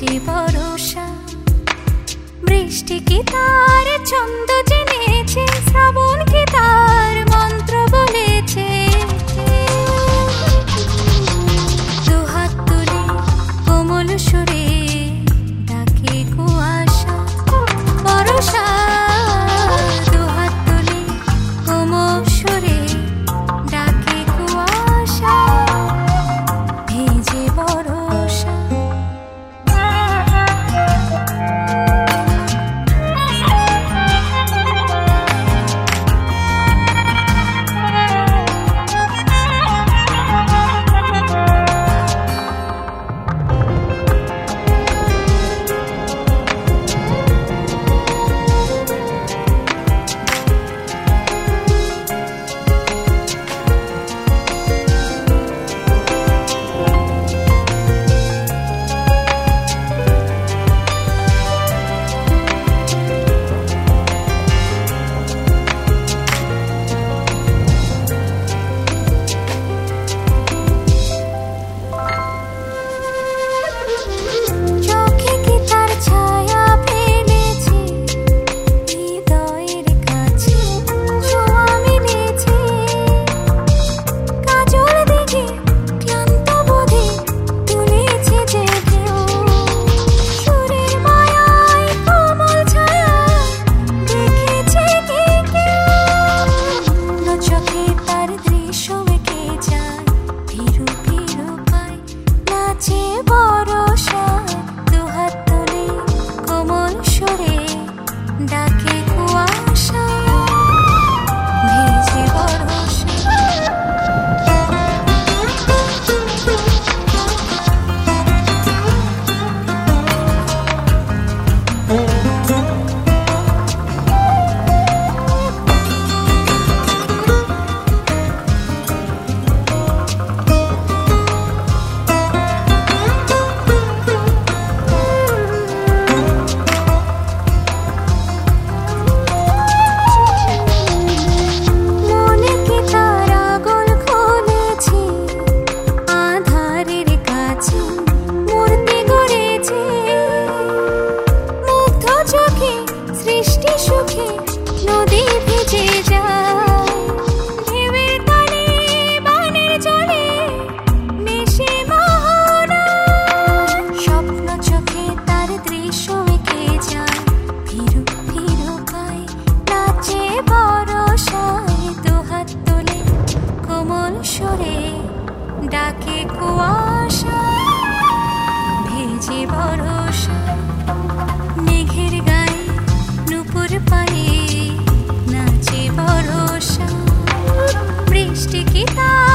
ভেজে বরষা বৃষ্টি কি তার ছন্দ জেনেছে, শ্রাবণ কি তার মন্ত্র বলেছে। দুহাত তুলে কোমল সুরে ডাকে কুয়াশা বরষা, দুহাত তুলে কোমল সুরে ডাকে কুয়াশা ভেজে বরষা। ডাকে কুয়াশা ভেজে বরষা। সৃষ্টি সুখে নদী ভিজে যায়, ঢেউয়ের তালে বানের জলে মিশে মোহনা। স্বপ্ন চোখে তার দৃশ্য এঁকে যায়, ফিরু ফিরু পায় নাচে বরষায়। দুহাত তোলে কোমল সুরে ডাকে কুয়াশা ভেজে বরষা। মেঘের গায়ে নুপুর পায়ে নাচে বরষা বৃষ্টি কি তার